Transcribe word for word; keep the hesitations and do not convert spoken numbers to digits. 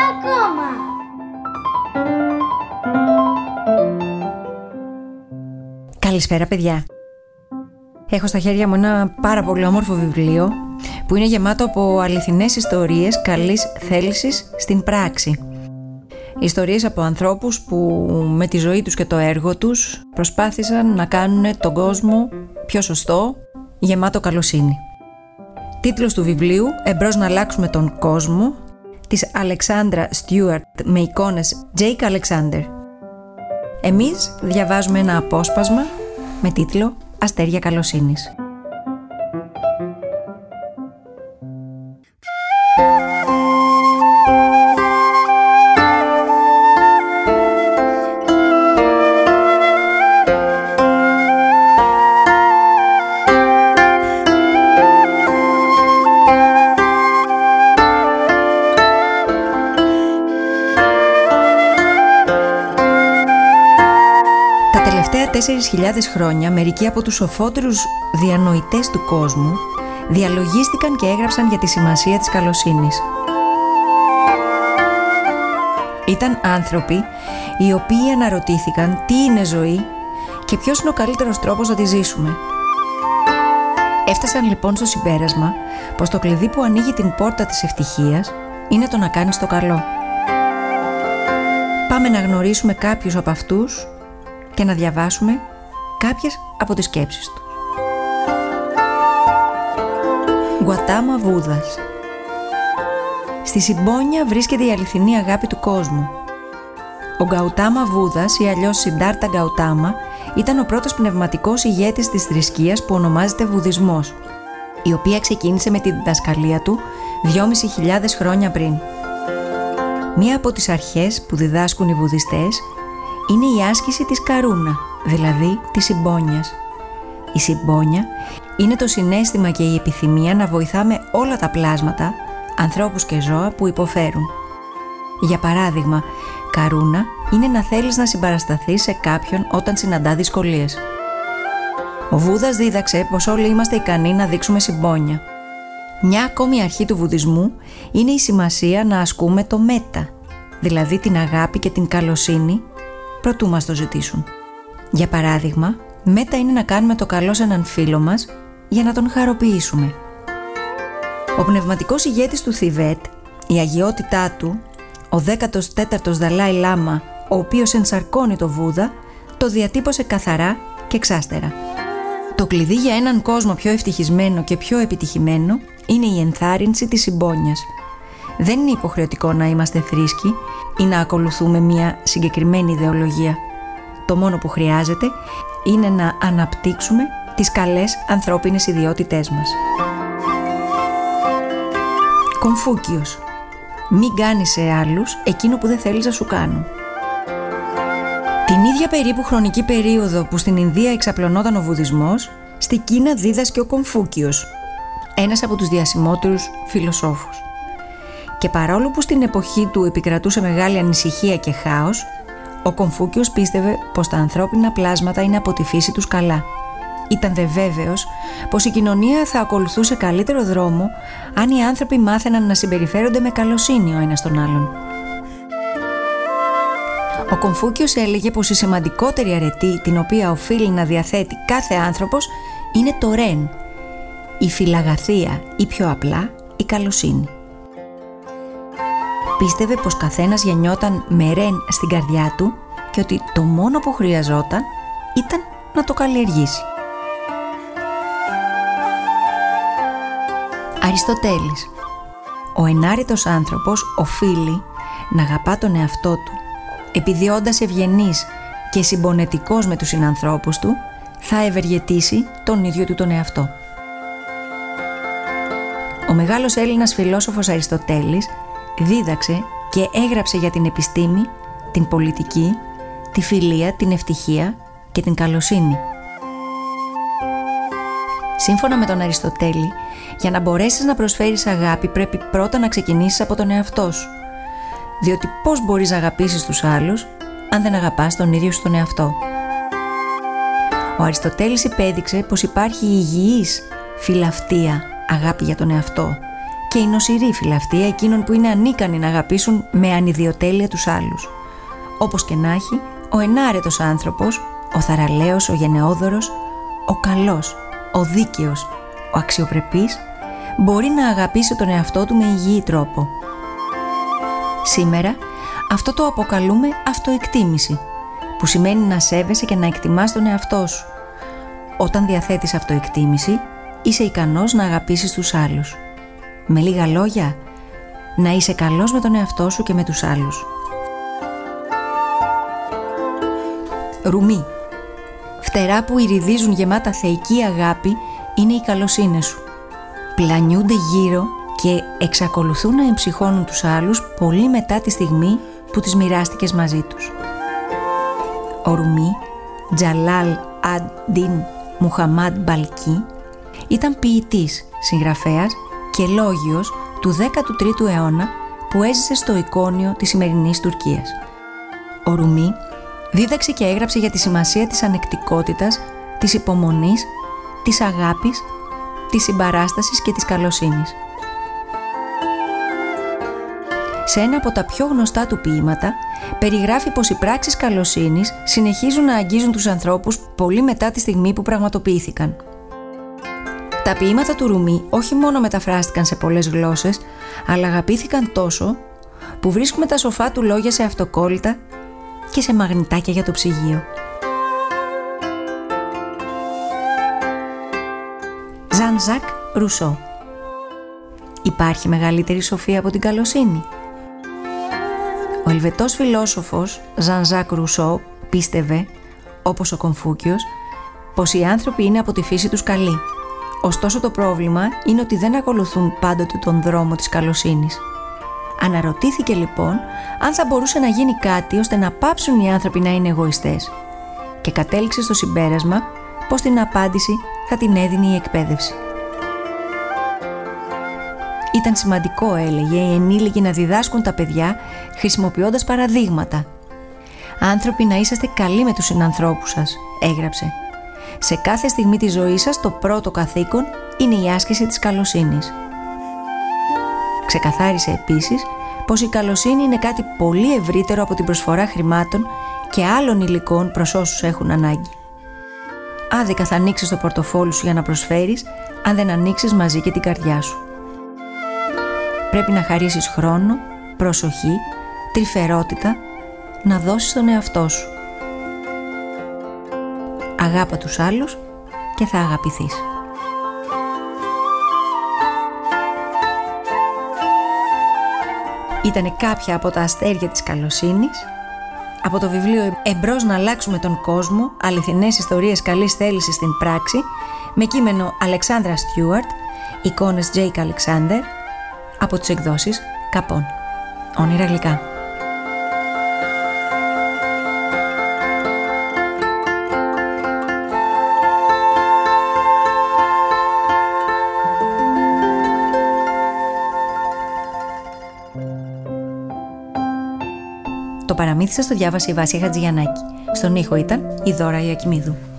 ακόμα. Καλησπέρα παιδιά. Έχω στα χέρια μου ένα πάρα πολύ όμορφο βιβλίο που είναι γεμάτο από αληθινές ιστορίες καλής θέλησης στην πράξη. Ιστορίες από ανθρώπους που με τη ζωή τους και το έργο τους προσπάθησαν να κάνουν τον κόσμο πιο σωστό, γεμάτο καλοσύνη. Τίτλος του βιβλίου «Εμπρός να αλλάξουμε τον κόσμο» της Αλεξάνδρα Στιούαρτ με εικόνες Τζέικ Αλεξάνδερ. Εμείς διαβάζουμε ένα απόσπασμα με τίτλο «Αστέρια καλοσύνης». τέσσερις χιλιάδες χρόνια μερικοί από τους σοφότερους διανοητές του κόσμου διαλογίστηκαν και έγραψαν για τη σημασία της καλοσύνης. Ήταν άνθρωποι οι οποίοι αναρωτήθηκαν τι είναι ζωή και ποιος είναι ο καλύτερος τρόπος να τη ζήσουμε. Έφτασαν λοιπόν στο συμπέρασμα πως το κλειδί που ανοίγει την πόρτα της ευτυχίας είναι το να κάνεις το καλό. Πάμε να γνωρίσουμε κάποιους από αυτούς και να διαβάσουμε κάποιες από τις σκέψεις του. Γκαουτάμα Βούδας. Στη συμπόνια βρίσκεται η αληθινή αγάπη του κόσμου. Ο Γκαουτάμα Βούδας ή αλλιώς Σιντάρτα Γκαουτάμα ήταν ο πρώτος πνευματικός ηγέτης της θρησκείας που ονομάζεται Βουδισμός, η οποία ξεκίνησε με τη διδασκαλία του δυόμισι χιλιάδες χρόνια πριν. Μία από τις αρχές που διδάσκουν οι Βουδιστές είναι η άσκηση της καρούνα, δηλαδή της συμπόνιας. Η συμπόνια είναι το συναίσθημα και η επιθυμία να βοηθάμε όλα τα πλάσματα, ανθρώπους και ζώα που υποφέρουν. Για παράδειγμα, καρούνα είναι να θέλεις να συμπαρασταθείς σε κάποιον όταν συναντά δυσκολίες. Ο Βούδας δίδαξε πως όλοι είμαστε ικανοί να δείξουμε συμπόνια. Μια ακόμη αρχή του βουδισμού είναι η σημασία να ασκούμε το μέτα, δηλαδή την αγάπη και την καλοσύνη προτού μας το ζητήσουν. Για παράδειγμα, μέτα είναι να κάνουμε το καλό σε έναν φίλο μας για να τον χαροποιήσουμε. Ο πνευματικός ηγέτης του Θιβέτ, η αγιότητά του, ο δέκατος τέταρτος Δαλάι Λάμα, ο οποίος ενσαρκώνει το Βούδα, το διατύπωσε καθαρά και εξάστερα. Το κλειδί για έναν κόσμο πιο ευτυχισμένο και πιο επιτυχημένο είναι η ενθάρρυνση της συμπόνιας. Δεν είναι υποχρεωτικό να είμαστε θρήσκοι ή να ακολουθούμε μια συγκεκριμένη ιδεολογία. Το μόνο που χρειάζεται είναι να αναπτύξουμε τις καλές ανθρώπινες ιδιότητές μας. Κομφούκιος. Μην κάνεις σε άλλους εκείνο που δεν θέλεις να σου κάνουν. Την ίδια περίπου χρονική περίοδο που στην Ινδία εξαπλωνόταν ο Βουδισμός, στη Κίνα δίδασκε ο Κομφούκιος, ένας από τους διασημότερους φιλοσόφους. Και παρόλο που στην εποχή του επικρατούσε μεγάλη ανησυχία και χάος, ο Κομφούκιος πίστευε πως τα ανθρώπινα πλάσματα είναι από τη φύση τους καλά. Ήταν δε βέβαιος πως η κοινωνία θα ακολουθούσε καλύτερο δρόμο αν οι άνθρωποι μάθαιναν να συμπεριφέρονται με καλοσύνη ο ένας τον άλλον. Ο Κομφούκιος έλεγε πως η σημαντικότερη αρετή την οποία οφείλει να διαθέτει κάθε άνθρωπος είναι το ρεν, η φιλαγαθία ή πιο απλά η καλοσύνη. Πίστευε πως καθένας γεννιόταν με ρεν στην καρδιά του και ότι το μόνο που χρειαζόταν ήταν να το καλλιεργήσει. Αριστοτέλης. Ο ενάρετος άνθρωπος οφείλει να αγαπά τον εαυτό του, επειδή όντας ευγενής και συμπονετικός με τους συνανθρώπους του, θα ευεργετήσει τον ίδιο του τον εαυτό. Ο μεγάλος Έλληνας φιλόσοφος Αριστοτέλης δίδαξε και έγραψε για την επιστήμη, την πολιτική, τη φιλία, την ευτυχία και την καλοσύνη. Σύμφωνα με τον Αριστοτέλη, για να μπορέσεις να προσφέρεις αγάπη πρέπει πρώτα να ξεκινήσεις από τον εαυτό σου. Διότι πώς μπορείς να αγαπήσεις τους άλλους αν δεν αγαπάς τον ίδιο σου τον εαυτό. Ο Αριστοτέλης υπέδειξε πως υπάρχει υγιής φιλαυτία, αγάπη για τον εαυτό, και η νοσηρή φιλαυτία εκείνων που είναι ανίκανοι να αγαπήσουν με ανιδιοτέλεια τους άλλους. Όπως και να έχει, ο ενάρετος άνθρωπος, ο θαραλέος, ο γενναιόδωρος, ο καλός, ο δίκαιος, ο αξιοπρεπής, μπορεί να αγαπήσει τον εαυτό του με υγιή τρόπο. Σήμερα αυτό το αποκαλούμε αυτοεκτίμηση, που σημαίνει να σέβεσαι και να εκτιμάς τον εαυτό σου. Όταν διαθέτεις αυτοεκτίμηση, είσαι ικανός να αγαπήσεις τους άλλους. Με λίγα λόγια, να είσαι καλός με τον εαυτό σου και με τους άλλους. Ρουμί. Φτερά που ηριδίζουν γεμάτα θεϊκή αγάπη είναι οι καλοσύνες σου. Πλανιούνται γύρω και εξακολουθούν να εμψυχώνουν τους άλλους πολύ μετά τη στιγμή που τις μοιράστηκες μαζί τους. Ο Ρουμί, Τζαλάλ Αντ-Ντιν Μουχαμάντ Μπαλκί, ήταν ποιητής, συγγραφέας και λόγιος του δέκατου τρίτου αιώνα που έζησε στο Ικόνιο της σημερινής Τουρκίας. Ο Ρουμί δίδαξε και έγραψε για τη σημασία της ανεκτικότητας, της υπομονής, της αγάπης, της συμπαράστασης και της καλοσύνης. Σε ένα από τα πιο γνωστά του ποίηματα περιγράφει πως οι πράξεις καλοσύνης συνεχίζουν να αγγίζουν τους ανθρώπους πολύ μετά τη στιγμή που πραγματοποιήθηκαν. Τα ποίηματα του Ρουμί όχι μόνο μεταφράστηκαν σε πολλές γλώσσες, αλλά αγαπήθηκαν τόσο που βρίσκουμε τα σοφά του λόγια σε αυτοκόλλητα και σε μαγνητάκια για το ψυγείο. Ζαν-Ζακ Ρουσό. Υπάρχει μεγαλύτερη σοφία από την καλοσύνη? Ο Ελβετός φιλόσοφος Ζαν-Ζακ Ρουσό πίστευε, όπως ο Κομφούκιος, πως οι άνθρωποι είναι από τη φύση τους καλοί. Ωστόσο το πρόβλημα είναι ότι δεν ακολουθούν πάντοτε τον δρόμο της καλοσύνης. Αναρωτήθηκε λοιπόν αν θα μπορούσε να γίνει κάτι ώστε να πάψουν οι άνθρωποι να είναι εγωιστές και κατέληξε στο συμπέρασμα πως την απάντηση θα την έδινε η εκπαίδευση. Ήταν σημαντικό, έλεγε, οι ενήλικοι να διδάσκουν τα παιδιά χρησιμοποιώντας παραδείγματα. «Άνθρωποι, να είσαστε καλοί με τους συνανθρώπους σας», έγραψε. «Σε κάθε στιγμή της ζωής σας το πρώτο καθήκον είναι η άσκηση της καλοσύνης». Ξεκαθάρισε επίσης πως η καλοσύνη είναι κάτι πολύ ευρύτερο από την προσφορά χρημάτων και άλλων υλικών προς όσους έχουν ανάγκη. Άδικα θα ανοίξεις το πορτοφόλι σου για να προσφέρεις, αν δεν ανοίξεις μαζί και την καρδιά σου. Πρέπει να χαρίσεις χρόνο, προσοχή, τρυφερότητα, να δώσεις τον εαυτό σου. Αγάπα τους άλλους και θα αγαπηθείς. Ήτανε κάποια από τα αστέρια της καλοσύνης, από το βιβλίο «Εμπρός να αλλάξουμε τον κόσμο, αληθινές ιστορίες καλής θέλησης στην πράξη», με κείμενο Αλεξάνδρα Στιούαρτ, εικόνες Τζέικ Αλεξάνδερ, από τις εκδόσεις Καπών. Όνειρα γλυκά. Το παραμύθι σας το διάβασε η Βάσια Χατζηγιαννάκη. Στον ήχο ήταν η Δώρα Ιακημίδου.